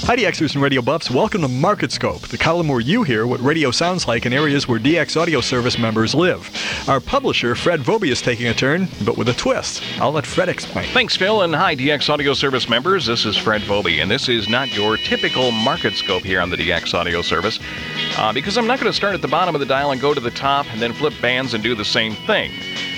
Hi, DXers and radio buffs. Welcome to Market Scope, the column where you hear what radio sounds like in areas where DX Audio Service members live. Our publisher, Fred Vobie, is taking a turn, but with a twist. I'll let Fred explain. Thanks, Phil, and hi, DX Audio Service members. This is Fred Vobie, and this is not your typical Market Scope here on the DX Audio Service, because I'm not going to start at the bottom of the dial and go to the top and then flip bands and do the same thing.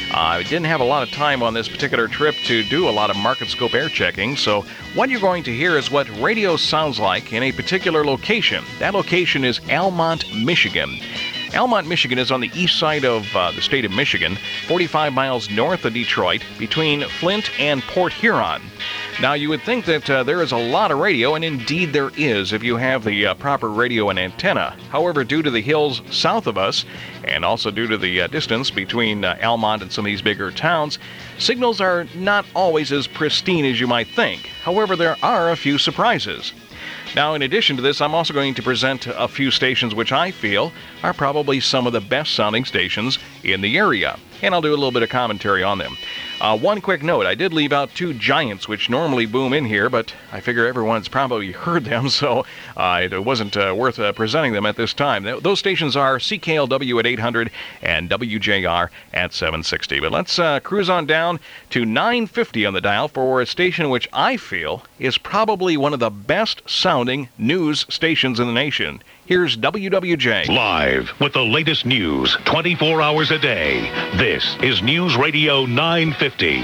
I didn't have a lot of time on this particular trip to do a lot of Market Scope air checking, so what you're going to hear is what radio sounds like in a particular location. That location is Almont, Michigan. Almont, Michigan is on the east side of the state of Michigan, 45 miles north of Detroit, between Flint and Port Huron. Now, you would think that there is a lot of radio, and indeed there is if you have the proper radio and antenna. However, due to the hills south of us, and also due to the distance between Almont and some of these bigger towns, signals are not always as pristine as you might think. However, there are a few surprises. Now, in addition to this, I'm also going to present a few stations which I feel are probably some of the best sounding stations in the area, and I'll do a little bit of commentary on them. One quick note, I did leave out two giants which normally boom in here, but I figure everyone's probably heard them, so it wasn't worth presenting them at this time. Those stations are CKLW at 800 and WJR at 760. But let's cruise on down to 950 on the dial for a station which I feel is probably one of the best sounding news stations in the nation. Here's WWJ. Live with the latest news 24 hours a day. This is News Radio 950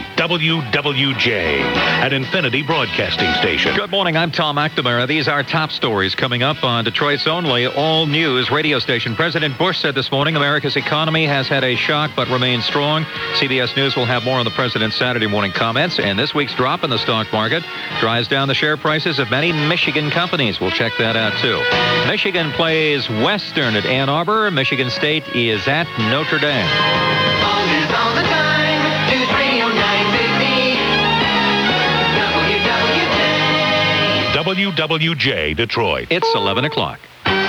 WWJ, an Infinity Broadcasting Station. Good morning, I'm Tom McNamara. These are top stories coming up on Detroit's only all-news radio station. President Bush said this morning America's economy has had a shock but remains strong. CBS News will have more on the president's Saturday morning comments. And this week's drop in the stock market drives down the share prices of many Michigan companies. We'll check that out, too. Michigan plays Western at Ann Arbor. Michigan State is at Notre Dame. All the time, News Radio 950, WWJ Detroit. It's 11 o'clock.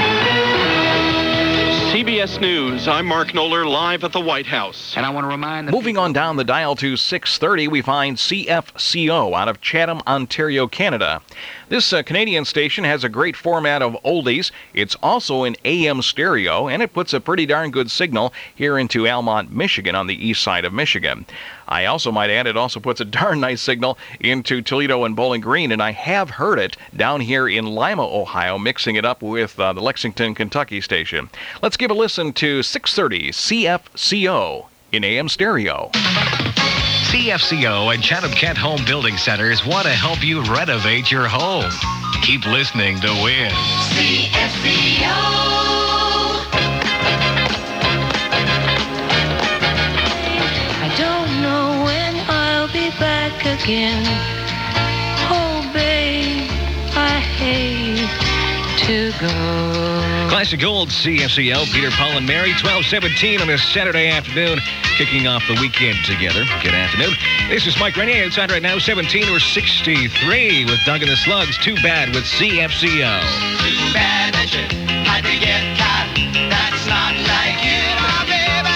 CBS News, I'm Mark Knoller, live at the White House. And I want to remind Moving on down the dial to 630, we find CFCO out of Chatham, Ontario, Canada. This Canadian station has a great format of oldies. It's also in AM stereo, and it puts a pretty darn good signal here into Almont, Michigan, on the east side of Michigan. I also might add, it also puts a darn nice signal into Toledo and Bowling Green, and I have heard it down here in Lima, Ohio, mixing it up with the Lexington, Kentucky station. Let's give a listen to 630 CFCO in AM stereo. CFCO and Chatham-Kent Home Building Centers want to help you renovate your home. Keep listening to win. CFCO. I don't know when I'll be back again. Oh, babe, I hate to go. Classic Gold CFCO, Peter, Paul, and Mary, 12:17 on this Saturday afternoon, kicking off the weekend together. Good afternoon. This is Mike Renier. Outside right now, 17 or 63 with Doug and the Slugs. Too bad with CFCO. Too bad that you had to get caught. That's not like you. Oh, baby,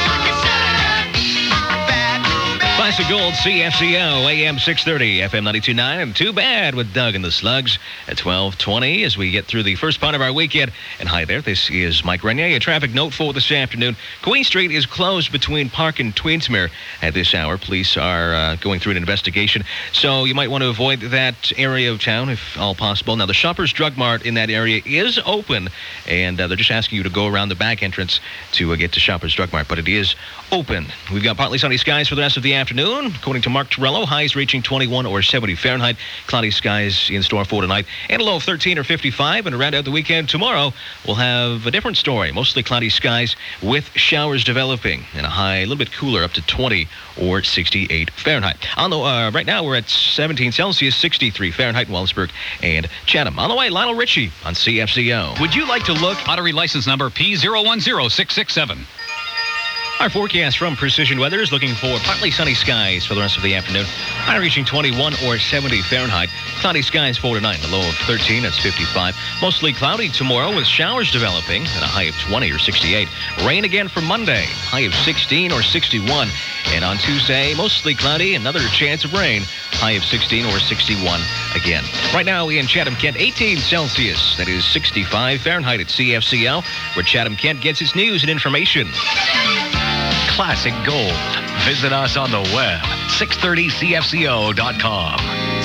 Classic Gold CFCO, AM 630, FM 92.9, and Too Bad with Doug and the Slugs at 12:20 as we get through the first part of our weekend. And hi there, this is Mike Renier. A traffic note for this afternoon. Queen Street is closed between Park and Tweedsmuir at this hour. Police are going through an investigation, so you might want to avoid that area of town if all possible. Now, the Shoppers Drug Mart in that area is open, and they're just asking you to go around the back entrance to get to Shoppers Drug Mart, but it is open. We've got partly sunny skies for the rest of the afternoon. According to Mark Torello, highs reaching 21 or 70 Fahrenheit. Cloudy skies in store for tonight, and a low of 13 or 55. And to round out the weekend tomorrow, we'll have a different story. Mostly cloudy skies with showers developing, and a high a little bit cooler up to 20 or 68 Fahrenheit. On the right now, we're at 17 Celsius, 63 Fahrenheit in Wellsburg and Chatham. On the way, Lionel Richie on CFCO. Would you like to look? Lottery license number P010667. Our forecast from Precision Weather is looking for partly sunny skies for the rest of the afternoon. High reaching 21 or 70 Fahrenheit. Cloudy skies for tonight, a low of 13, that's 55. Mostly cloudy tomorrow with showers developing at a high of 20 or 68. Rain again for Monday, high of 16 or 61. And on Tuesday, mostly cloudy, another chance of rain, high of 16 or 61 again. Right now in Chatham-Kent, 18 Celsius, that is 65 Fahrenheit at CFCL, where Chatham-Kent gets its news and information. Classic Gold. Visit us on the web, 630cfco.com.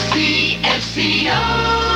CFCO.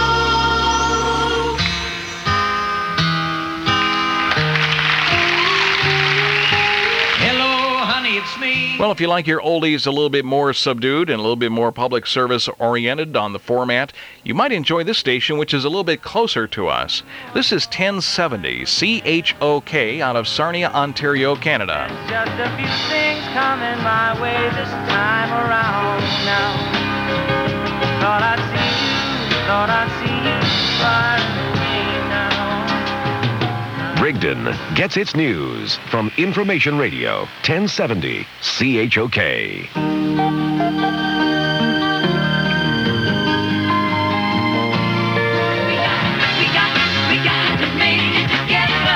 It's me. Well, if you like your oldies a little bit more subdued and a little bit more public service oriented on the format, you might enjoy this station, which is a little bit closer to us. This is 1070 CHOK out of Sarnia, Ontario, Canada. Just a few things coming my way this time around now. Thought I'd see you far away now. Rigdon gets its news from Information Radio, 1070 CHOK. We got to make it together.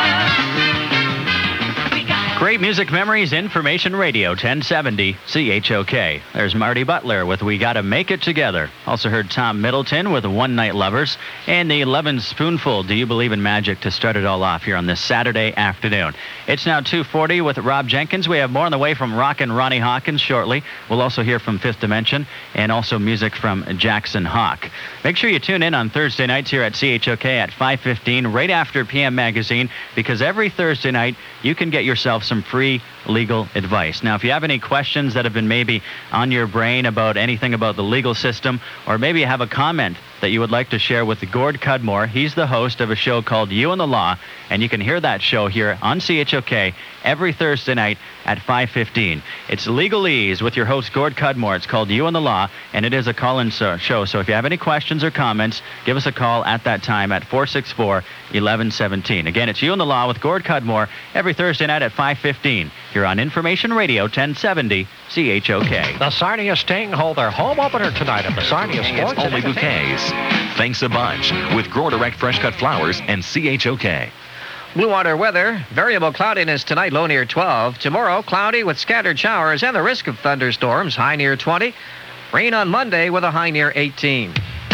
Great music memories, Information Radio, 1070 CHOK. There's Marty Butler with We Gotta Make It Together. Also heard Tom Middleton with One Night Lovers. And the 11 Spoonful, Do You Believe in Magic, to start it all off here on this Saturday afternoon. It's now 2:40 with Rob Jenkins. We have more on the way from Rockin' Ronnie Hawkins shortly. We'll also hear from Fifth Dimension and also music from Jackson Hawk. Make sure you tune in on Thursday nights here at CHOK at 5:15, right after PM Magazine, because every Thursday night you can get yourself some free legal advice. Now, if you have any questions that have been maybe on your brain about anything about the legal system, or maybe you have a comment that you would like to share with Gord Cudmore, he's the host of a show called You and the Law, and you can hear that show here on CHOK every Thursday night at 5:15. It's Legalese with your host Gord Cudmore. It's called You and the Law, and it is a call-in show. So if you have any questions or comments, give us a call at that time at 464-1117. Again, it's You and the Law with Gord Cudmore every Thursday night at 5:15 here on Information Radio 1070 CHOK. The Sarnia Sting hold their home opener tonight at the Sarnia Sports. It's only bouquets. Thanks a bunch with Grow Direct Fresh Cut Flowers and CHOK. Blue Water weather, variable cloudiness tonight, low near 12. Tomorrow, cloudy with scattered showers and the risk of thunderstorms, high near 20. Rain on Monday with a high near 18.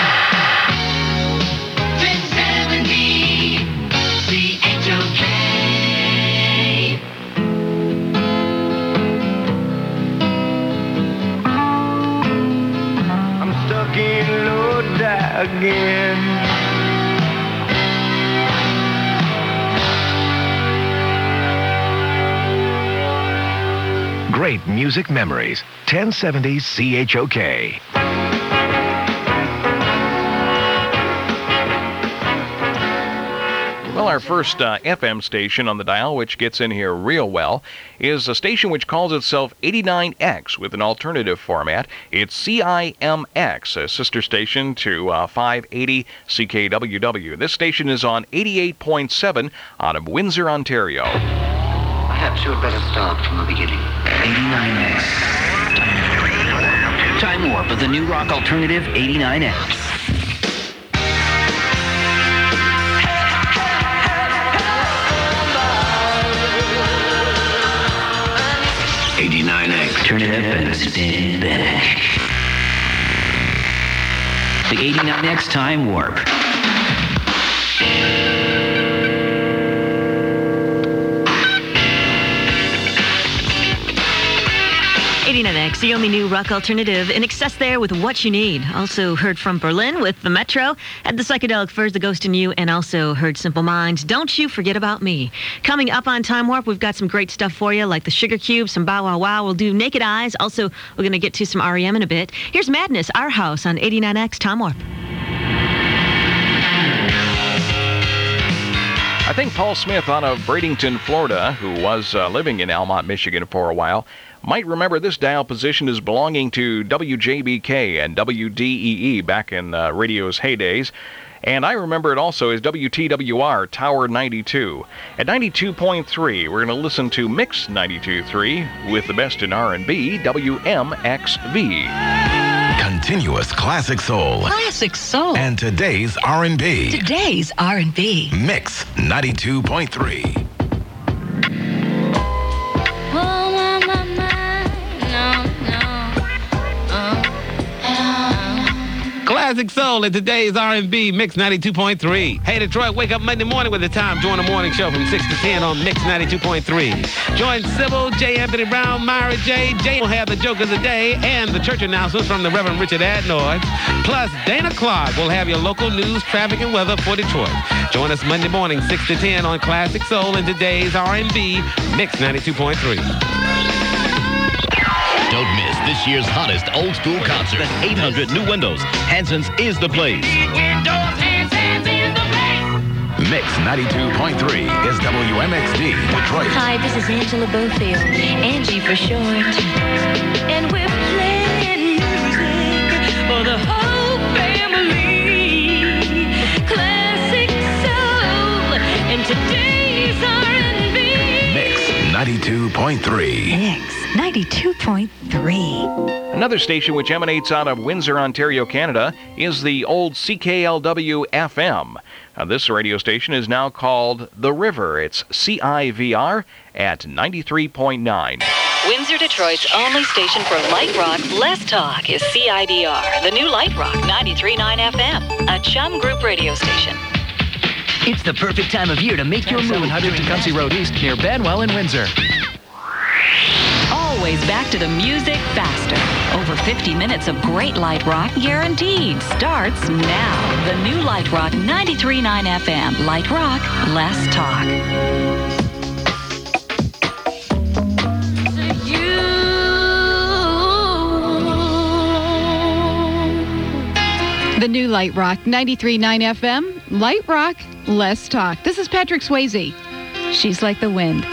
1070 CHOK. I'm stuck in Lodi again. Great music memories, 1070 CHOK. Well, our first FM station on the dial, which gets in here real well, is a station which calls itself 89X with an alternative format. It's CIMX, a sister station to 580 CKWW. This station is on 88.7 out of Windsor, Ontario. Perhaps you'd better start from the beginning. 89X. Time warp of the new rock alternative 89X. Turn it up and stand back. The 89X Time Warp. 89X, the only new rock alternative. In excess there with What You Need. Also heard from Berlin with The Metro. Had the Psychedelic Furs, The Ghost in You, and also heard Simple Minds, Don't You Forget About Me. Coming up on Time Warp, we've got some great stuff for you, like the Sugar Cube, some Bow Wow Wow. We'll do Naked Eyes. Also, we're going to get to some REM in a bit. Here's Madness, Our House on 89X Time Warp. I think Paul Smith out of Bradenton, Florida, who was living in Almont, Michigan for a while, might remember this dial position as belonging to WJBK and WDEE back in radio's heydays. And I remember it also as WTWR Tower 92. At 92.3, we're going to listen to Mix 92.3 with the best in R&B, WMXV. Continuous classic soul. Classic soul. And today's R&B. Today's R&B. Mix 92.3. Classic soul in today's R&B, Mix 92.3. Hey, Detroit, wake up Monday morning with the time. Join the morning show from 6 to 10 on Mix 92.3. Join Sybil, J. Anthony Brown, Myra J. J will have the joke of the day and the church announcements from the Reverend Richard Adnoy. Plus, Dana Clark will have your local news, traffic, and weather for Detroit. Join us Monday morning, 6 to 10 on Classic Soul in today's R&B, Mix 92.3. Don't miss this year's hottest old school concert. 800 new windows. Hanson's is the place. Mix 92.3 is WMXD Detroit. Hi, this is Angela Bofield, Angie for short. And we're playing music for the whole family. Classic soul and today's R&B. Mix 92.3. Mix 92.3. Another station which emanates out of Windsor, Ontario, Canada, is the old CKLW-FM. This radio station is now called The River. It's CIVR at 93.9. Windsor, Detroit's only station for light rock, less talk is CIDR, the new light rock 93.9 FM, a Chum Group radio station. It's the perfect time of year to make your move. 700 Tecumseh Road East near Banwell in Windsor. Always back to the music faster. Over 50 minutes of great light rock guaranteed starts now. The new Light Rock 93.9 FM. Light rock, less talk. The new Light Rock 93.9 FM. Light rock, less talk. This is Patrick Swayze. She's like the wind.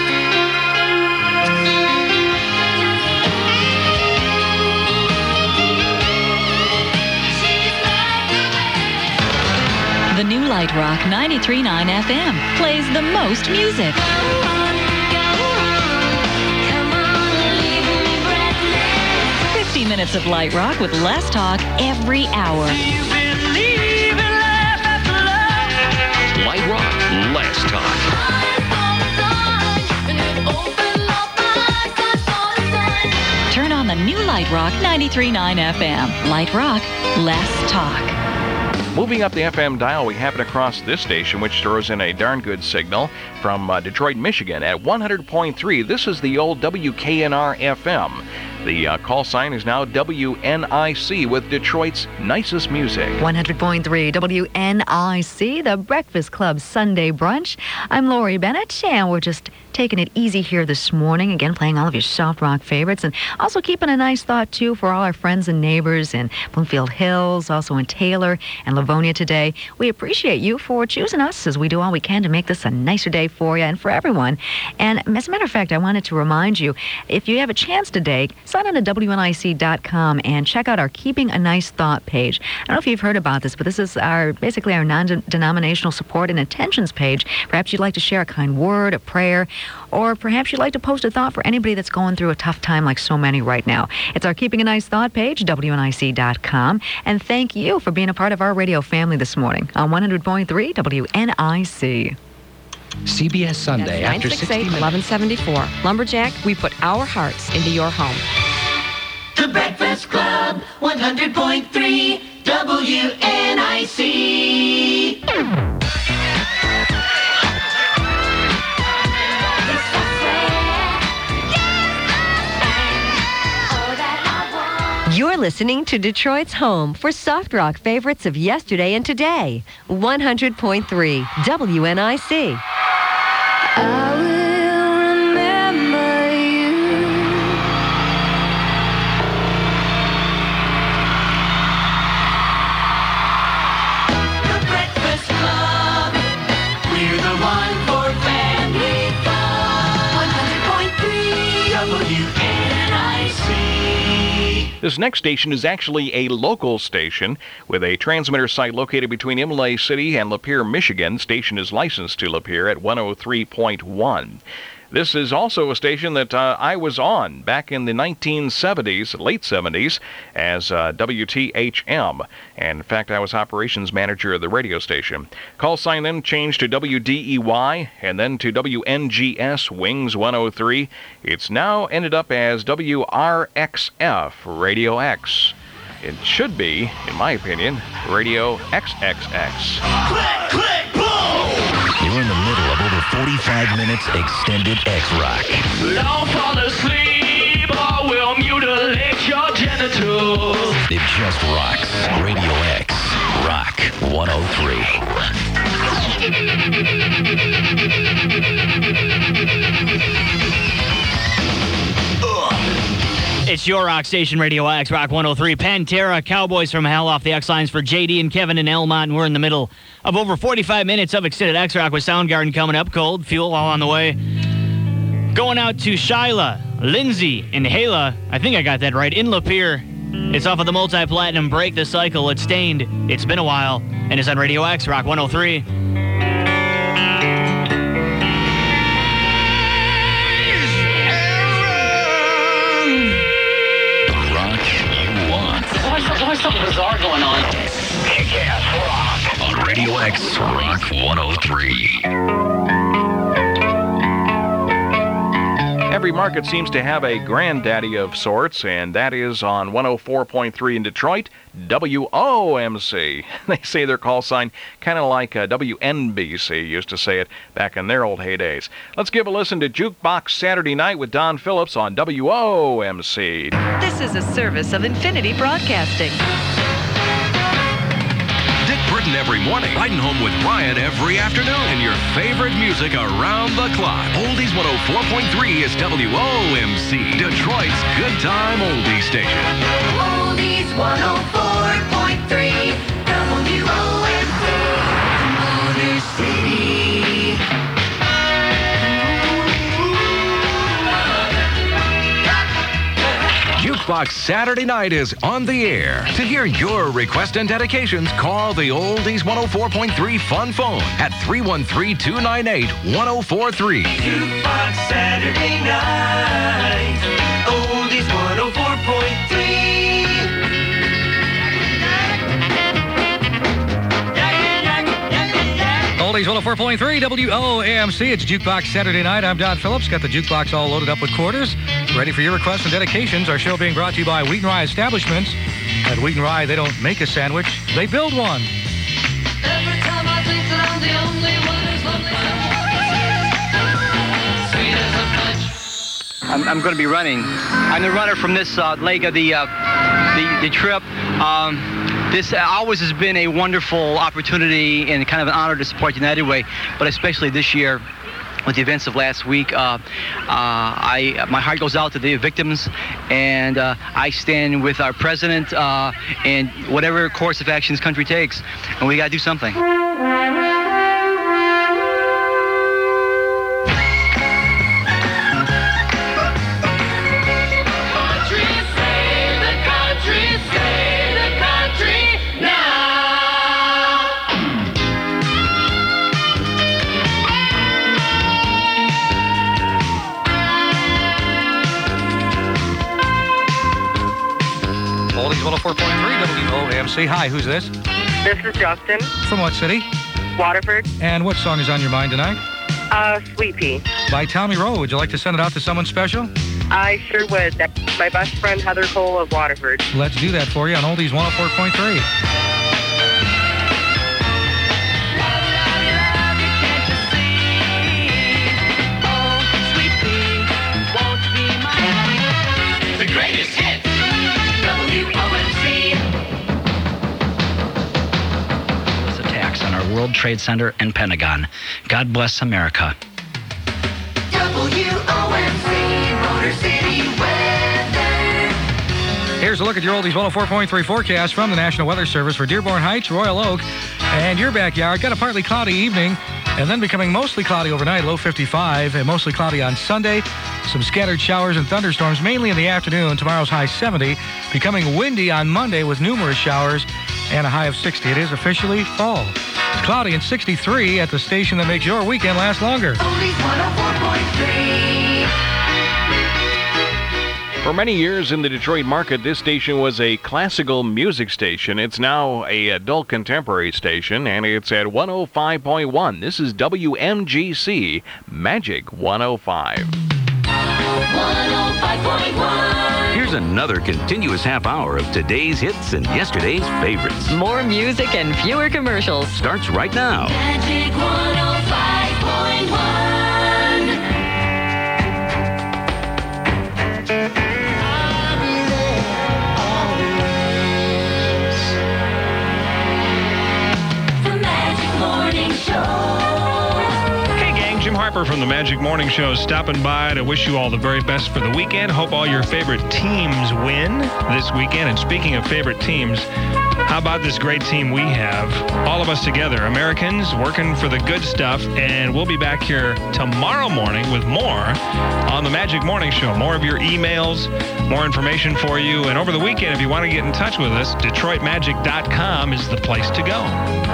The new Light Rock 93.9 FM plays the most music. 50 minutes of light rock with less talk every hour. Light rock, less talk. Turn on the new Light Rock 93.9 FM. Light rock, less talk. Moving up the FM dial, we happen across this station, which throws in a darn good signal from Detroit, Michigan at 100.3. This is the old WKNR FM. The call sign is now WNIC with Detroit's nicest music. 100.3 WNIC, the Breakfast Club Sunday Brunch. I'm Lori Bennett, and we're just taking it easy here this morning. Again, playing all of your soft rock favorites, and also keeping a nice thought, too, for all our friends and neighbors in Bloomfield Hills, also in Taylor and Livonia today. We appreciate you for choosing us as we do all we can to make this a nicer day for you and for everyone. And as a matter of fact, I wanted to remind you, if you have a chance today, sign on to WNIC.com and check out our Keeping a Nice Thought page. I don't know if you've heard about this, but this is basically our non-denominational support and intentions page. Perhaps you'd like to share a kind word, a prayer, or perhaps you'd like to post a thought for anybody that's going through a tough time like so many right now. It's our Keeping a Nice Thought page, WNIC.com. And thank you for being a part of our radio family this morning on 100.3 WNIC. CBS Sunday after 968-1174. Lumberjack, we put our hearts into your home. The Breakfast Club, 100.3 WNIC. You're listening to Detroit's home for soft rock favorites of yesterday and today. 100.3 WNIC. I will remember you. The Breakfast Club, we're the one for family fun. 100.3 WNIC. This next station is actually a local station with a transmitter site located between Imlay City and Lapeer, Michigan. Station is licensed to Lapeer at 103.1. This is also a station that I was on back in the 1970s, late 70s, as WTHM. And in fact, I was operations manager of the radio station. Call sign then changed to WDEY and then to WNGS Wings 103. It's now ended up as WRXF Radio X. It should be, in my opinion, Radio XXX. Click, click, boom! You're in the middle of over 45 minutes extended X-Rock. Don't fall asleep or we'll mutilate your genitals. It just rocks. Radio X. Rock 103. It's your rock station, Radio X, Rock 103. Pantera, Cowboys from Hell off the X lines for JD and Kevin in Elmont. And we're in the middle of over 45 minutes of extended X-Rock with Soundgarden coming up. Cold Fuel all on the way. Going out to Shyla, Lindsay, and Hala. I think I got that right. In Lapeer. It's off of the multi-platinum Break the Cycle. It's Stained. It's been a while. And it's on Radio X, Rock 103. There's something bizarre going on. Kick-ass rock on Radio X, Rock 103. Every market seems to have a granddaddy of sorts, and that is on 104.3 in Detroit, WOMC. They say their call sign kind of like WNBC used to say it back in their old heydays. Let's give a listen to Jukebox Saturday Night with Don Phillips on WOMC. This is a service of Infinity Broadcasting. Dick Burton every morning, riding home with Brian every afternoon, and your favorite music around the clock. Oldies 104.3 is WOMC, Detroit's good time oldie station. Oldies 104.3 WOMC, Motor City. Jukebox Saturday Night is on the air. To hear your request and dedications, call the Oldies 104.3 Fun Phone at 313-298-1043. Jukebox Saturday Night, Oldies 104.3. Oldies 104.3 WOMC. It's Jukebox Saturday Night. I'm Don Phillips. Got the jukebox all loaded up with quarters. Ready for your requests and dedications. Our show being brought to you by Wheaton Rye Establishments. At Wheaton Rye, they don't make a sandwich, they build one. Every time I think that I'm the only one who's lonely, sweet as a punch. I'm going to be running. I'm the runner from this leg of the trip. This always has been a wonderful opportunity and kind of an honor to support United Way, but especially this year with the events of last week. My heart goes out to the victims, and I stand with our president in whatever course of action this country takes, and we got to do something. Oldies 104.3 WOMC. Hi, who's this? This is Justin. From what city? Waterford. And what song is on your mind tonight? Sweet Pea. By Tommy Rowe. Would you like to send it out to someone special? I sure would. That's my best friend, Heather Cole of Waterford. Let's do that for you on Oldies 104.3. The greatest hits, WOMC. Attacks on our World Trade Center and Pentagon. God bless America. WOMC, Motor City weather. Here's a look at your Oldies 104.3 forecast from the National Weather Service for Dearborn Heights, Royal Oak, and your backyard. Got a partly cloudy evening. And then becoming mostly cloudy overnight, low 55, and mostly cloudy on Sunday. Some scattered showers and thunderstorms, mainly in the afternoon. Tomorrow's high 70. Becoming windy on Monday with numerous showers and a high of 60. It is officially fall. Cloudy and 63 at the station that makes your weekend last longer. Oldies 104.3. For many years in the Detroit market, this station was a classical music station. It's now a adult contemporary station, and it's at 105.1. This is WMGC Magic 105. 105.1. Here's another continuous half hour of today's hits and yesterday's favorites. More music and fewer commercials. Starts right now. Magic 105.1. Jim Harper from the Magic Morning Show stopping by to wish you all the very best for the weekend. Hope all your favorite teams win this weekend. And speaking of favorite teams, how about this great team we have? All of us together, Americans working for the good stuff. And we'll be back here tomorrow morning with more on the Magic Morning Show. More of your emails, more information for you. And over the weekend, if you want to get in touch with us, DetroitMagic.com is the place to go.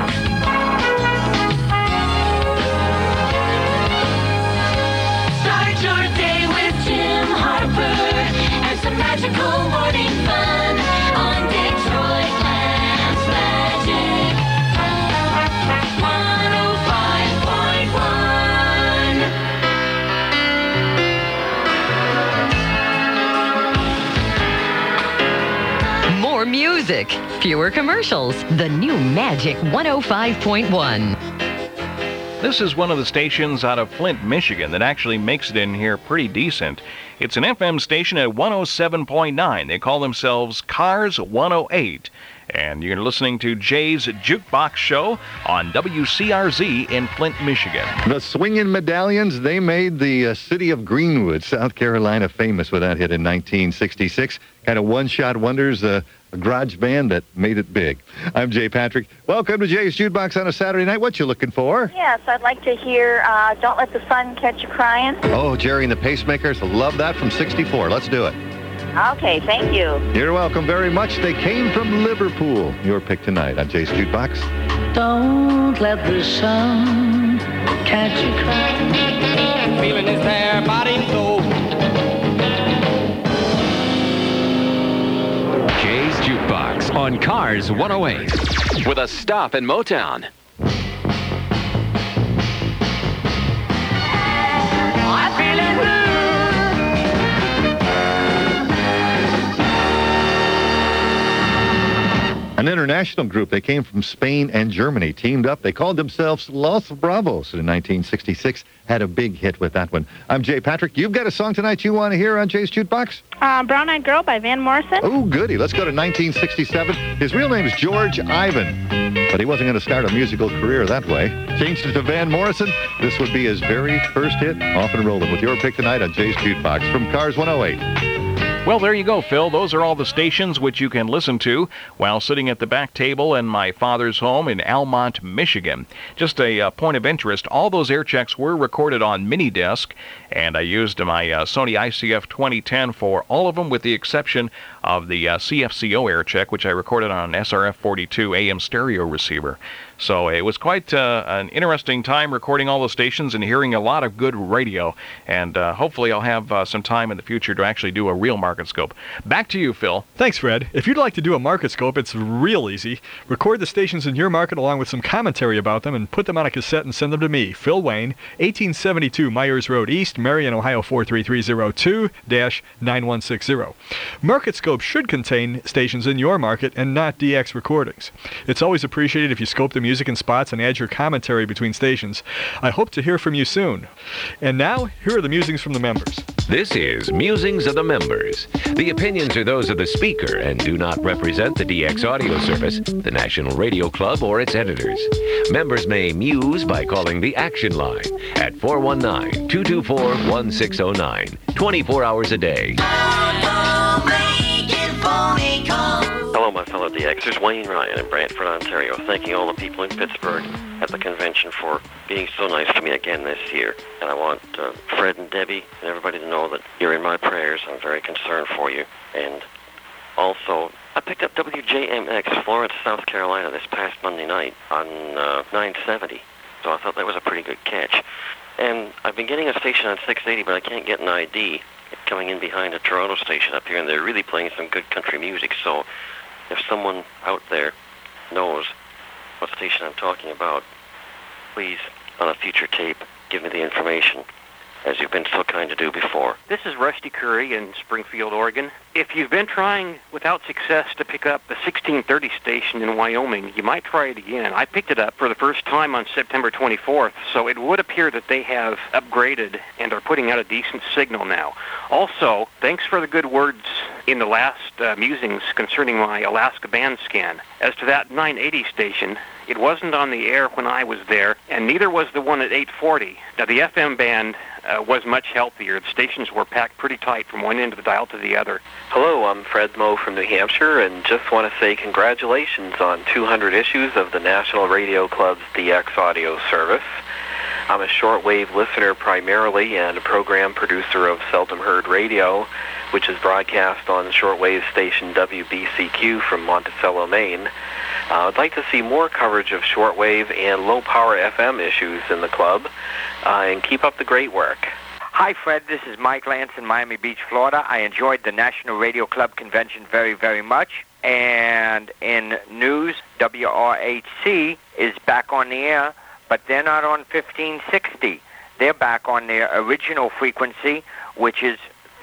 Your day with Jim Harper and some magical morning fun on Detroit Lance Magic 105.1. More music, fewer commercials. The new Magic 105.1. This is one of the stations out of Flint, Michigan that actually makes it in here pretty decent. It's an FM station at 107.9. They call themselves Cars 108. And you're listening to Jay's Jukebox Show on WCRZ in Flint, Michigan. The Swingin' Medallions, they made the city of Greenwood, South Carolina, famous with that hit in 1966. Kind of one-shot wonders, a garage band that made it big. I'm Jay Patrick. Welcome to Jay's Jukebox on a Saturday night. What you looking for? Yes, I'd like to hear Don't Let the Sun Catch You Crying. Oh, Jerry and the Pacemakers. Love that from 64. Let's do it. Okay, thank you. You're welcome very much. They came from Liverpool. Your pick tonight on Jay's Jukebox. Don't let the sun catch you crying. Feeling is there, body low. Jay's Jukebox on Cars 108 with a stop in Motown. I'm feeling blue. An international group. They came from Spain and Germany. Teamed up. They called themselves Los Bravos in 1966. Had a big hit with that one. I'm Jay Patrick. You've got a song tonight you want to hear on Jay's Jukebox? Brown Eyed Girl by Van Morrison. Oh, goody. Let's go to 1967. His real name is George Ivan, but he wasn't going to start a musical career that way. Changed it to Van Morrison. This would be his very first hit. Off and rolling with your pick tonight on Jay's Jukebox from Cars 108. Well, there you go, Phil. Those are all the stations which you can listen to while sitting at the back table in my father's home in Almont, Michigan. Just a point of interest, all those air checks were recorded on mini disc, and I used my Sony ICF 2010 for all of them with the exception of the CFCO air check, which I recorded on an SRF 42 AM stereo receiver. So it was quite an interesting time recording all those stations and hearing a lot of good radio. And hopefully I'll have some time in the future to actually do a real market scope. Back to you, Phil. Thanks, Fred. If you'd like to do a market scope, it's real easy. Record the stations in your market along with some commentary about them and put them on a cassette and send them to me, Phil Wayne, 1872 Myers Road East, Marion, Ohio 43302-9160. Market scope should contain stations in your market and not DX recordings. It's always appreciated if you scope the music and spots and add your commentary between stations. I hope to hear from you soon. And now, here are the musings from the members. This is Musings of the Members. The opinions are those of the speaker and do not represent the DX Audio Service, the National Radio Club, or its editors. Members may muse by calling the Action Line at 419-224-1609, 24 hours a day. Hello, my fellow DX. There's Wayne Ryan in Brantford, Ontario, thanking all the people in Pittsburgh at the convention for being so nice to me again this year. And I want Fred and Debbie and everybody to know that you're in my prayers. I'm very concerned for you. And also, I picked up WJMX Florence, South Carolina this past Monday night on 970. So I thought that was a pretty good catch. And I've been getting a station on 680, but I can't get an ID coming in behind a Toronto station up here, and they're really playing some good country music. So if someone out there knows what station I'm talking about, please, on a future tape, give me the information, as you've been so kind to do before. This is Rusty Curry in Springfield, Oregon. If you've been trying without success to pick up the 1630 station in Wyoming, you might try it again. I picked it up for the first time on September 24th, so it would appear that they have upgraded and are putting out a decent signal now. Also, thanks for the good words in the last musings concerning my Alaska band scan. As to that 980 station, it wasn't on the air when I was there, and neither was the one at 840. Now, the FM band was much healthier. The stations were packed pretty tight from one end of the dial to the other. Hello, I'm Fred Moe from New Hampshire, and just want to say congratulations on 200 issues of the National Radio Club's DX audio service. I'm a shortwave listener primarily and a program producer of Seldom Heard Radio, which is broadcast on the shortwave station WBCQ from Monticello, Maine. I'd like to see more coverage of shortwave and low-power FM issues in the club, and keep up the great work. Hi, Fred. This is Mike Lance in Miami Beach, Florida. I enjoyed the National Radio Club convention very, very much. And in news, WRHC is back on the air, but they're not on 1560. They're back on their original frequency, which is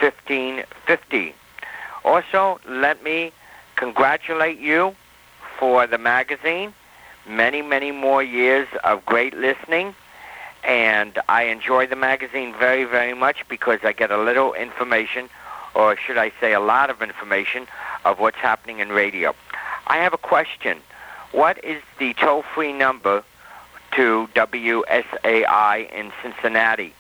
1550. Also, let me congratulate you for the magazine. Many, many more years of great listening. And I enjoy the magazine very, very much because I get a little information, or should I say a lot of information, of what's happening in radio. I have a question. What is the toll-free number to WSAI in Cincinnati?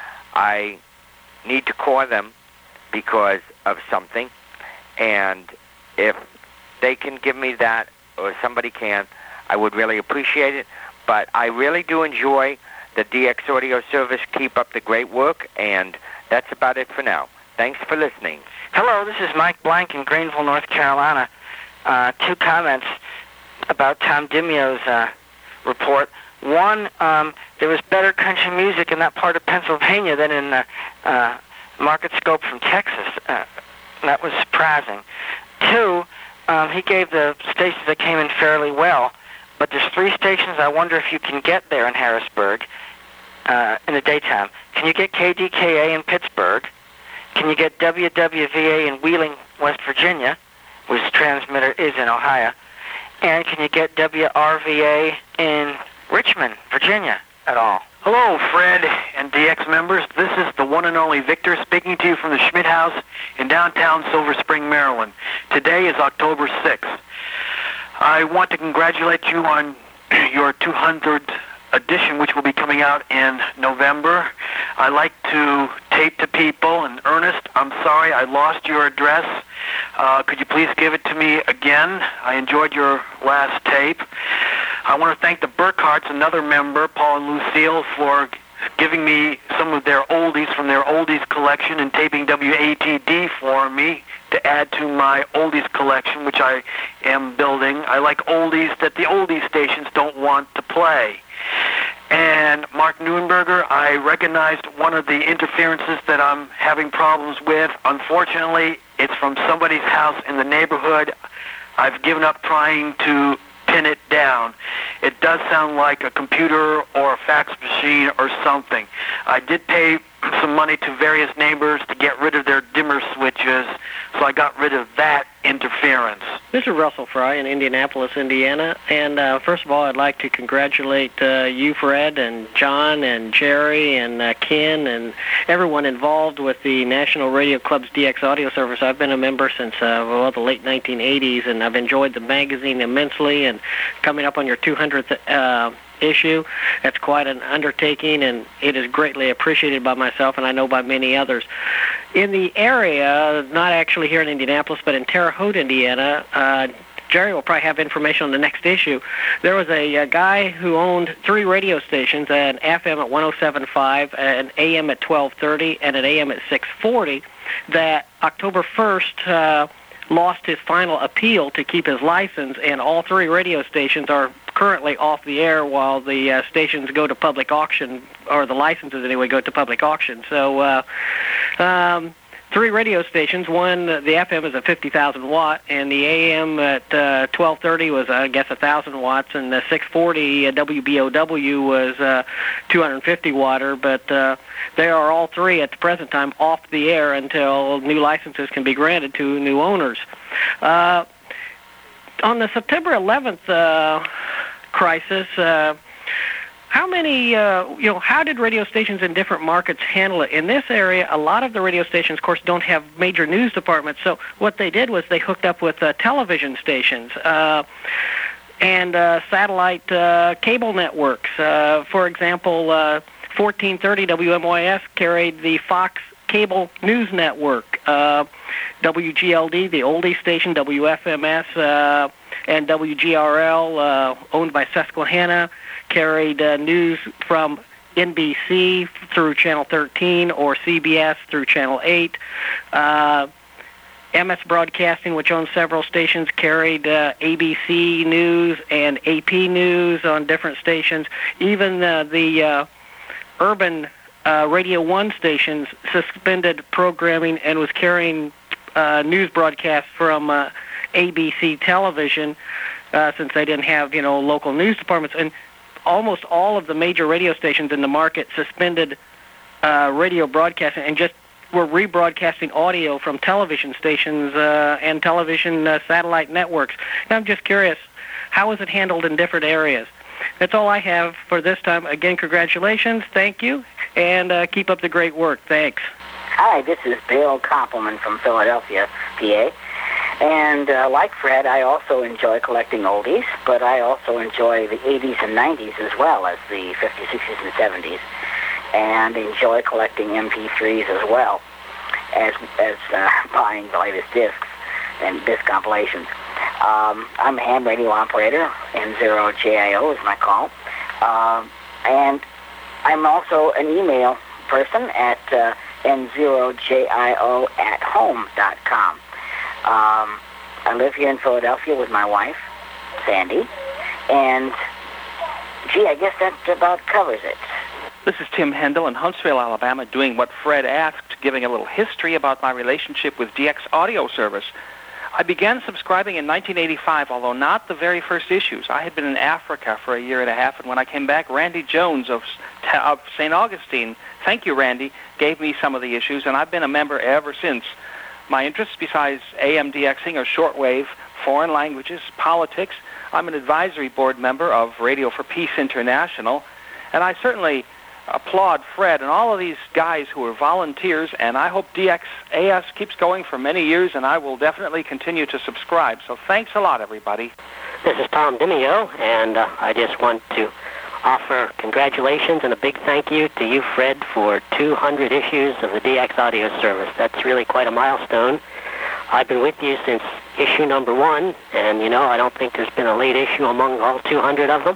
I need to call them because of something, and if they can give me that, or somebody can, I would really appreciate it. But I really do enjoy the DX audio service. Keep up the great work, and that's about it for now. Thanks for listening. Hello, this is Mike Blank in Greenville, North Carolina. Two comments about Tom Dimio's report. One, there was better country music in that part of Pennsylvania than in Market Scope from Texas. That was surprising. Two, he gave the stations that came in fairly well, but there's 3 stations I wonder if you can get there in Harrisburg in the daytime. Can you get KDKA in Pittsburgh? Can you get WWVA in Wheeling, West Virginia, whose transmitter is in Ohio? And can you get WRVA in Richmond, Virginia at all? Hello, Fred and DX members. This is the one and only Victor speaking to you from the Schmidt House in downtown Silver Spring, Maryland. Today is October 6th. I want to congratulate you on your 200th edition, which will be coming out in November. I like to tape to people, and Ernest, I'm sorry I lost your address. Could you please give it to me again? I enjoyed your last tape. I want to thank the Burkharts, another member, Paul and Lucille, for giving me some of their oldies from their oldies collection and taping WATD for me to add to my oldies collection, which I am building. I like oldies that the oldies stations don't want to play. And Mark Neuenberger, I recognized one of the interferences that I'm having problems with. Unfortunately, it's from somebody's house in the neighborhood. I've given up trying to pin it down. It does sound like a computer or a fax machine or something. I did pay some money to various neighbors to get rid of their dimmer switches, so I got rid of that interference. This is Russell Fry in Indianapolis, Indiana, and first of all, I'd like to congratulate you, Fred, and John, and Jerry, and Ken, and everyone involved with the National Radio Club's DX audio service. I've been a member since the late 1980s, and I've enjoyed the magazine immensely, and coming up on your 200th issue, that's quite an undertaking, and it is greatly appreciated by myself, and I know by many others. In the area, not actually here in Indianapolis, but in Terre Haute, Indiana, Jerry will probably have information on the next issue. There was a guy who owned 3 radio stations, an FM at 107.5, an AM at 1230, and an AM at 640, that October 1st lost his final appeal to keep his license, and all 3 radio stations are currently off the air while the stations go to public auction, or the licenses anyway go to public auction. So 3 radio stations. One, the FM is a 50,000 watt, and the AM at 1230 was, I guess, 1,000 watts, and the 640 WBOW was 250 watter. But they are all 3 at the present time off the air until new licenses can be granted to new owners. On the September 11th crisis, how many, how did radio stations in different markets handle it? In this area, a lot of the radio stations, of course, don't have major news departments. So what they did was they hooked up with television stations and satellite cable networks. For example, 1430 WMYS carried the Fox Cable News Network. WGLD, the oldie station, WFMS, and WGRL, owned by Susquehanna, carried news from NBC through Channel 13 or CBS through Channel 8. MS Broadcasting, which owns several stations, carried ABC News and AP News on different stations. Even the urban Radio 1 stations suspended programming and was carrying news broadcasts from ABC television since they didn't have, local news departments. And almost all of the major radio stations in the market suspended radio broadcasting and just were rebroadcasting audio from television stations and television satellite networks. And I'm just curious, how is it handled in different areas? That's all I have for this time. Again, congratulations, thank you, and keep up the great work. Thanks. Hi, this is Bill Koppelman from Philadelphia, PA. And like Fred, I also enjoy collecting oldies, but I also enjoy the 80s and 90s as well as the 50s, 60s, and 70s, and enjoy collecting MP3s as well as buying the latest discs and disc compilations. I'm a ham radio operator, N0JIO is my call, and I'm also an email person at N0JIO@home.com. I live here in Philadelphia with my wife, Sandy, and, I guess that about covers it. This is Tim Hendel in Huntsville, Alabama, doing what Fred asked, giving a little history about my relationship with DX Audio Service. I began subscribing in 1985, although not the very first issues. I had been in Africa for a year and a half, and when I came back, Randy Jones of St. Augustine, thank you, Randy, gave me some of the issues, and I've been a member ever since. My interests, besides AM DXing, are shortwave, foreign languages, politics. I'm an advisory board member of Radio for Peace International, and I certainly applaud Fred and all of these guys who are volunteers, and I hope DXAS keeps going for many years, and I will definitely continue to subscribe. So thanks a lot, everybody. This is Tom Dimeo, and I just want to offer congratulations and a big thank you to you, Fred, for 200 issues of the DX Audio Service. That's really quite a milestone. I've been with you since issue number 1, and, I don't think there's been a late issue among all 200 of them.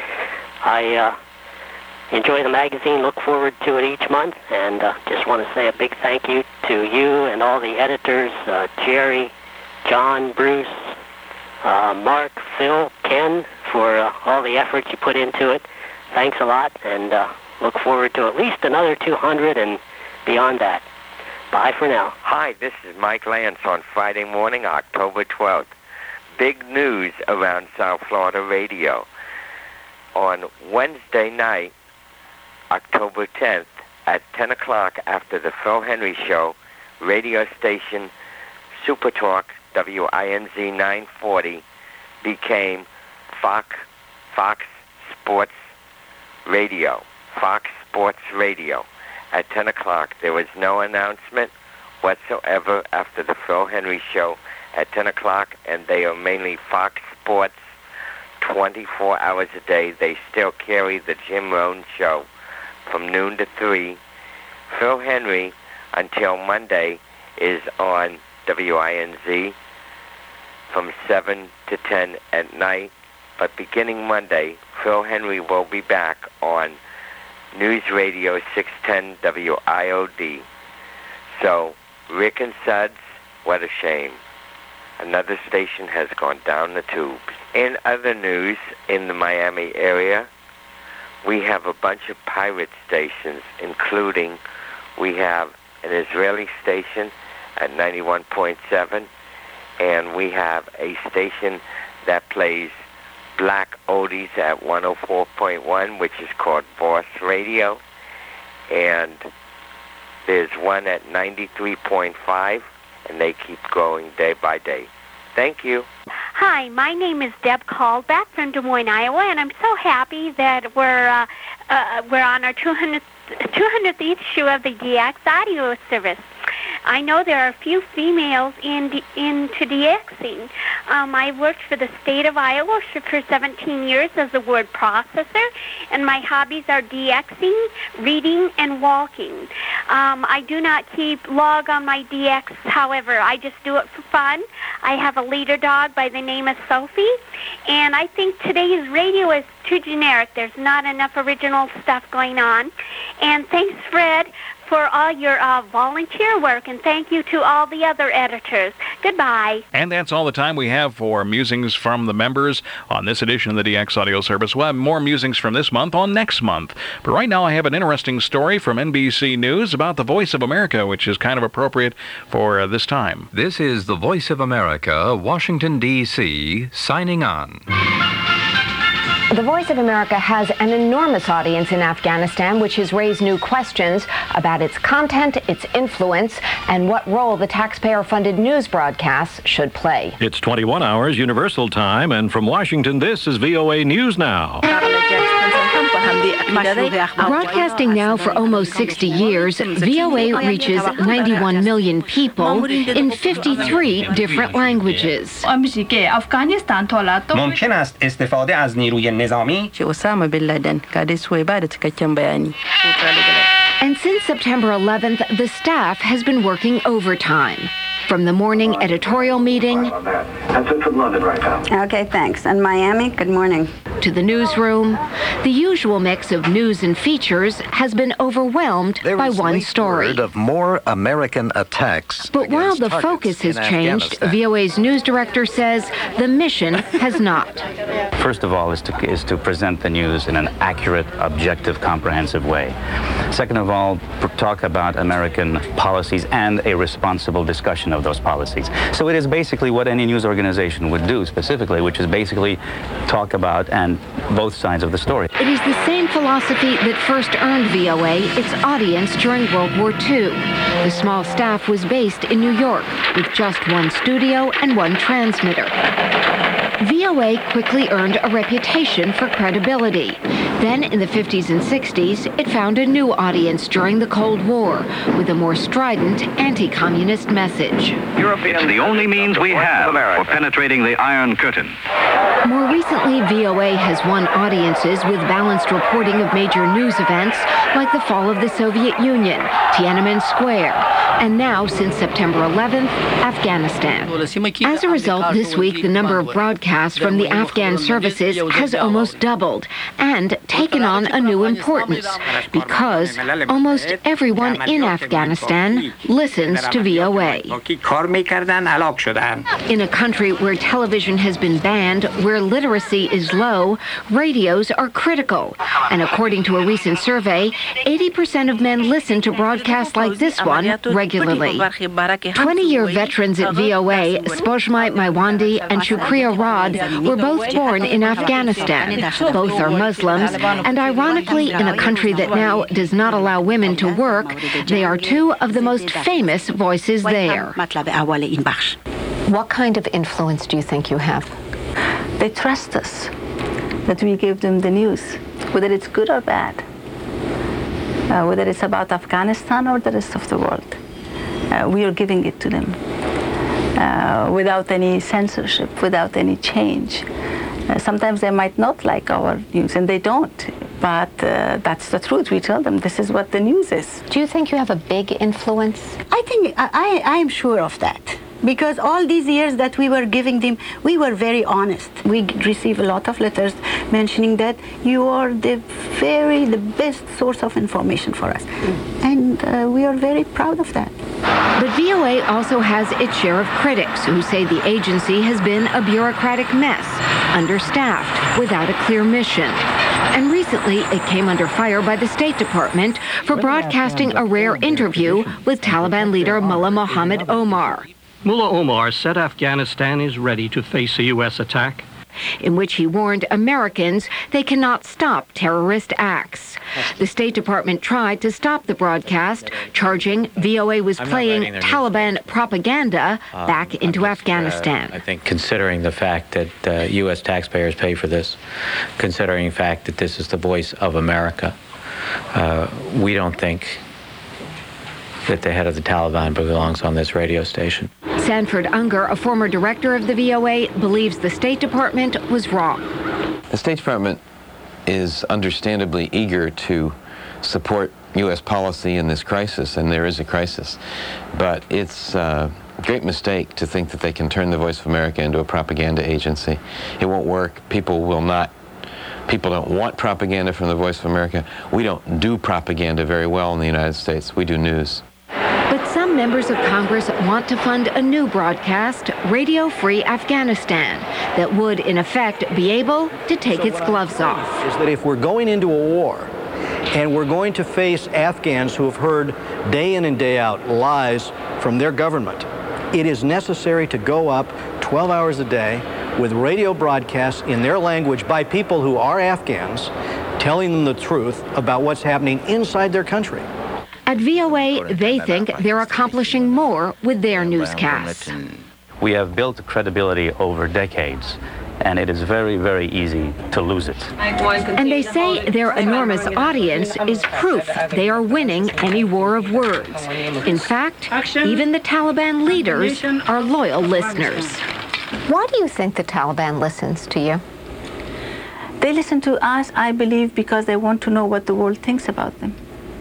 I enjoy the magazine, look forward to it each month, and just want to say a big thank you to you and all the editors, Jerry, John, Bruce, Mark, Phil, Ken, for all the effort you put into it. Thanks a lot, and look forward to at least another 200 and beyond that. Bye for now. Hi, this is Mike Lance on Friday morning, October 12th. Big news around South Florida radio. On Wednesday night, October 10th, at 10 o'clock after the Phil Henry Show, radio station Super Talk, WINZ 940, became Fox Sports Radio. Fox Sports Radio. At 10 o'clock, there was no announcement whatsoever after the Phil Henry Show at 10 o'clock, and they are mainly Fox Sports 24 hours a day. They still carry the Jim Rohn Show from noon to 3. Phil Henry, until Monday, is on WINZ from 7 to 10 at night. But beginning Monday, Phil Henry will be back on News Radio 610 WIOD. So, Rick and Suds, what a shame. Another station has gone down the tubes. In other news, in the Miami area, we have a bunch of pirate stations, including we have an Israeli station at 91.7, and we have a station that plays black oldies at 104.1, which is called Boss Radio, and there's one at 93.5, and they keep growing day by day. Thank you. Hi, my name is Deb Caldback from Des Moines, Iowa, and I'm so happy that we're on our 200th issue of the DX audio service. I know there are a few females into DXing. I worked for the state of Iowa for 17 years as a word processor, and my hobbies are DXing, reading, and walking. I do not keep log on my DX, however. I just do it for fun. I have a leader dog by the name of Sophie, and I think today's radio is too generic. There's not enough original stuff going on. And thanks, Fred, for all your volunteer work, and thank you to all the other editors. Goodbye. And that's all the time we have for musings from the members on this edition of the DX Audio Service. We'll have more musings from this month on next month. But right now I have an interesting story from NBC News about the Voice of America, which is kind of appropriate for this time. This is the Voice of America, Washington, D.C., signing on. The Voice of America has an enormous audience in Afghanistan, which has raised new questions about its content, its influence, and what role the taxpayer-funded news broadcasts should play. It's 21 hours Universal Time, and from Washington, this is VOA News Now. Broadcasting now for almost 60 years, VOA reaches 91 million people in 53 different languages. ممکن است استفاده از نیروی نظامی And since September 11th, the staff has been working overtime. From the morning editorial meeting That's it from London right now. Okay, thanks. And Miami, good morning. To the newsroom, the usual mix of news and features has been overwhelmed by one story. Word of more American attacks. But while the focus has changed, VOA's news director says the mission has not. First of all is to present the news in an accurate, objective, comprehensive way. Second of all, talk about American policies and a responsible discussion of those policies. So it is basically what any news organization would do specifically, which is basically talk about and both sides of the story. It is the same philosophy that first earned VOA its audience during World War II. The small staff was based in New York with just one studio and one transmitter. VOA quickly earned a reputation for credibility. Then, in the 50s and 60s, it found a new audience during the Cold War with a more strident anti-communist message. It's the only means we have for penetrating the Iron Curtain. More recently, VOA has won audiences with balanced reporting of major news events like the fall of the Soviet Union, Tiananmen Square, and now, since September 11th, Afghanistan. As a result, this week, the number of broadcasts from the Afghan services has almost doubled and taken on a new importance because almost everyone in Afghanistan listens to VOA. In a country where television has been banned, where literacy is low, radios are critical. And according to a recent survey, 80% of men listen to broadcasts like this one regularly. 20-year veterans at VOA, Spojmai Maiwandi and Shukriya Rod, were both born in Afghanistan. Both are Muslims, and ironically, in a country that now does not allow women to work, they are two of the most famous voices there. What kind of influence do you think you have? They trust us, that we give them the news, whether it's good or bad, whether it's about Afghanistan or the rest of the world. We are giving it to them without any censorship, without any change. Sometimes they might not like our news, and they don't. But that's the truth. We tell them this is what the news is. Do you think you have a big influence? I think I am sure of that. Because all these years that we were giving them, we were very honest. We receive a lot of letters mentioning that you are the best source of information for us. And we are very proud of that. But VOA also has its share of critics who say the agency has been a bureaucratic mess, understaffed, without a clear mission. And recently, it came under fire by the State Department for broadcasting a rare interview with Taliban leader Mullah Mohammed Omar. Mullah Omar said Afghanistan is ready to face a U.S. attack, in which he warned Americans they cannot stop terrorist acts. The State Department tried to stop the broadcast, charging VOA was playing Taliban propaganda back into Afghanistan. I think considering the fact that U.S. taxpayers pay for this, considering the fact that this is the voice of America, we don't think that the head of the Taliban belongs on this radio station. Sanford Unger, a former director of the VOA, believes the State Department was wrong. The State Department is understandably eager to support U.S. policy in this crisis, and there is a crisis. But it's a great mistake to think that they can turn the Voice of America into a propaganda agency. It won't work. People don't want propaganda from the Voice of America. We don't do propaganda very well in the United States. We do news. But some members of Congress want to fund a new broadcast, Radio Free Afghanistan, that would, in effect, be able to take its gloves off. Is that if we're going into a war and we're going to face Afghans who have heard day in and day out lies from their government, it is necessary to go up 12 hours a day with radio broadcasts in their language by people who are Afghans, telling them the truth about what's happening inside their country. At VOA, they think they're accomplishing more with their newscasts. We have built credibility over decades, and it is very, very easy to lose it. And they say their enormous audience is proof they are winning any war of words. In fact, even the Taliban leaders are loyal listeners. Why do you think the Taliban listens to you? They listen to us, I believe, because they want to know what the world thinks about them.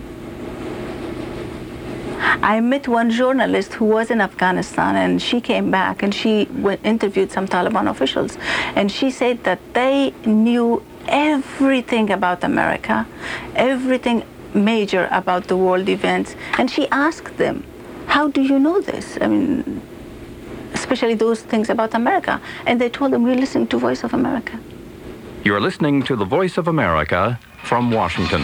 I met one journalist who was in Afghanistan, and she came back and she interviewed some Taliban officials, and she said that they knew everything about America, everything major about the world events, and she asked them, how do you know this? I mean, especially those things about America. And they told them, we're listening to Voice of America. You're listening to the Voice of America from Washington.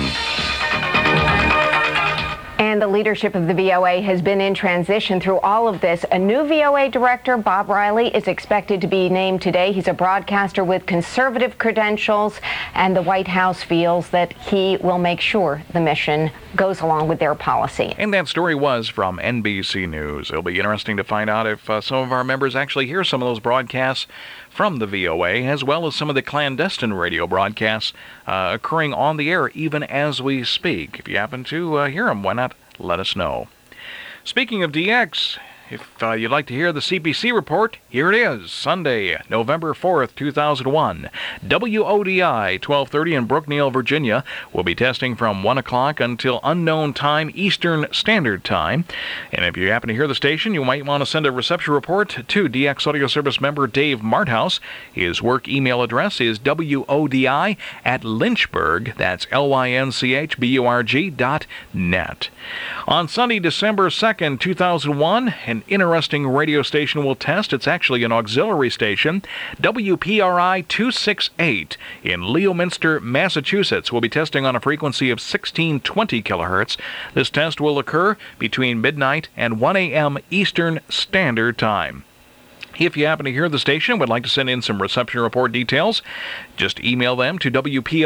And the leadership of the VOA has been in transition through all of this. A new VOA director, Bob Riley, is expected to be named today. He's a broadcaster with conservative credentials, and the White House feels that he will make sure the mission goes along with their policy. And that story was from NBC News. It'll be interesting to find out if some of our members actually hear some of those broadcasts from the VOA, as well as some of the clandestine radio broadcasts occurring on the air even as we speak. If you happen to hear them, why not let us know? Speaking of DX, if you'd like to hear the CPC report, here it is, Sunday, November 4th, 2001. WODI 1230 in Brookneal, Virginia, will be testing from 1 o'clock until unknown time Eastern Standard Time. And if you happen to hear the station, you might want to send a reception report to DX Audio Service member Dave Marthouse. His work email address is WODI@Lynchburg, that's LYNCHBURG.net. On Sunday, December 2nd, 2001, an interesting radio station will test. It's actually an auxiliary station. WPRI 268 in Leominster, Massachusetts will be testing on a frequency of 1620 kilohertz. This test will occur between midnight and 1 a.m. Eastern Standard Time. If you happen to hear the station and would like to send in some reception report details, just email them to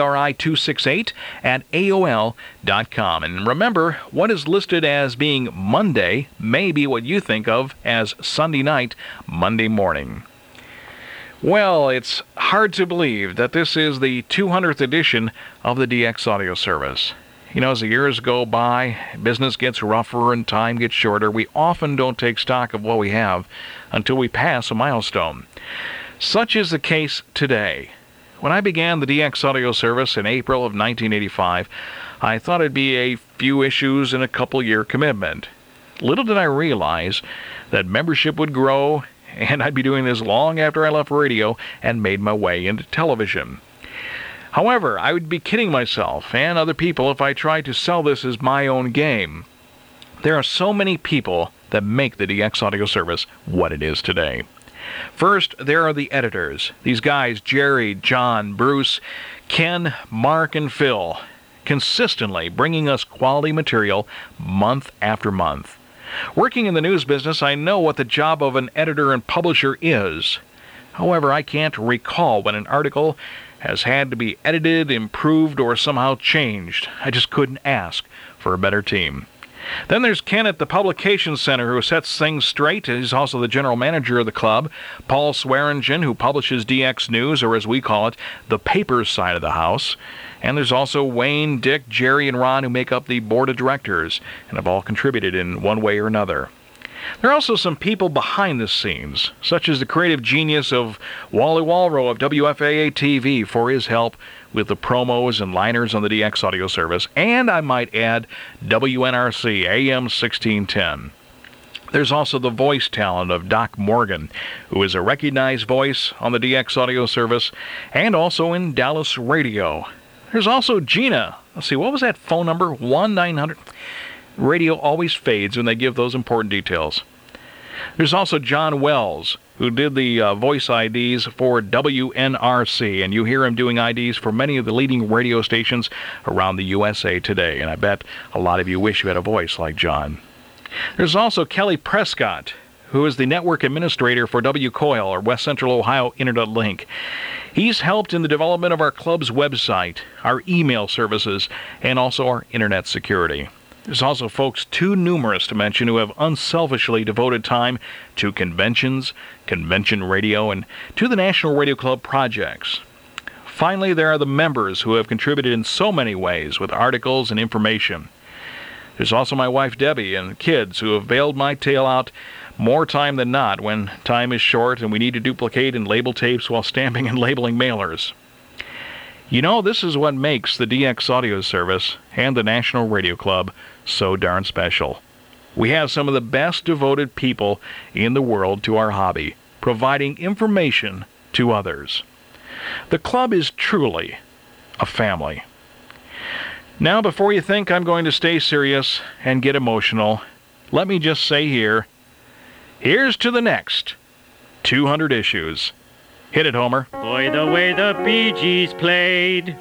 WPRI268@AOL.com. And remember, what is listed as being Monday may be what you think of as Sunday night, Monday morning. Well, it's hard to believe that this is the 200th edition of the DX Audio Service. You know, as the years go by, business gets rougher and time gets shorter. We often don't take stock of what we have until we pass a milestone. Such is the case today. When I began the DX Audio Service in April of 1985, I thought it'd be a few issues and a couple-year commitment. Little did I realize that membership would grow, and I'd be doing this long after I left radio and made my way into television. However, I would be kidding myself and other people if I tried to sell this as my own game. There are so many people that make the DX Audio Service what it is today. First, there are the editors. These guys, Jerry, John, Bruce, Ken, Mark, and Phil, consistently bringing us quality material month after month. Working in the news business, I know what the job of an editor and publisher is. However, I can't recall when an article has had to be edited, improved, or somehow changed. I just couldn't ask for a better team. Then there's Ken at the Publications Center, who sets things straight. He's also the general manager of the club. Paul Swearingen, who publishes DX News, or as we call it, the paper side of the house. And there's also Wayne, Dick, Jerry, and Ron, who make up the board of directors and have all contributed in one way or another. There are also some people behind the scenes, such as the creative genius of Wally Walrow of WFAA-TV for his help with the promos and liners on the DX Audio Service, and I might add WNRC AM 1610. There's also the voice talent of Doc Morgan, who is a recognized voice on the DX Audio Service and also in Dallas radio. There's also Gina. Let's see, what was that phone number? 1-900. Radio always fades when they give those important details. There's also John Wells, who did the voice IDs for WNRC, and you hear him doing IDs for many of the leading radio stations around the USA today, and I bet a lot of you wish you had a voice like John. There's also Kelly Prescott, who is the network administrator for WCOIL, or West Central Ohio Internet Link. He's helped in the development of our club's website, our email services, and also our internet security. There's also folks too numerous to mention who have unselfishly devoted time to conventions, convention radio, and to the National Radio Club projects. Finally, there are the members who have contributed in so many ways with articles and information. There's also my wife Debbie and kids who have bailed my tail out more time than not when time is short and we need to duplicate and label tapes while stamping and labeling mailers. You know, this is what makes the DX Audio Service and the National Radio Club so darn special. We have some of the best devoted people in the world to our hobby, providing information to others. The club is truly a family. Now, before you think I'm going to stay serious and get emotional, let me just say here's to the next 200 issues. Hit it, Homer. Boy, the way the Bee Gees played.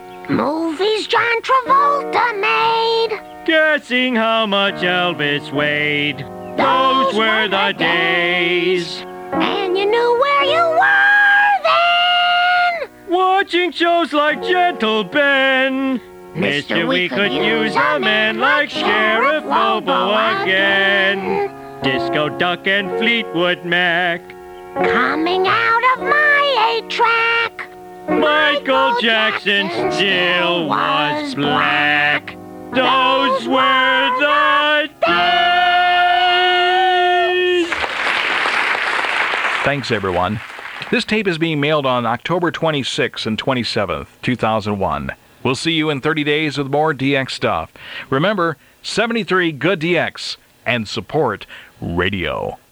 Movies John Travolta made. Guessing how much Elvis weighed. Those were the days. And you knew where you were then. Watching shows like Gentle Ben. Mister, we could use a man like Sheriff Lobo again. Disco Duck and Fleetwood Mac. Coming out of my 8-track. Michael Jackson still was black. Those were the days! Thanks, everyone. This tape is being mailed on October 26th and 27th, 2001. We'll see you in 30 days with more DX stuff. Remember, 73 Good DX and support radio.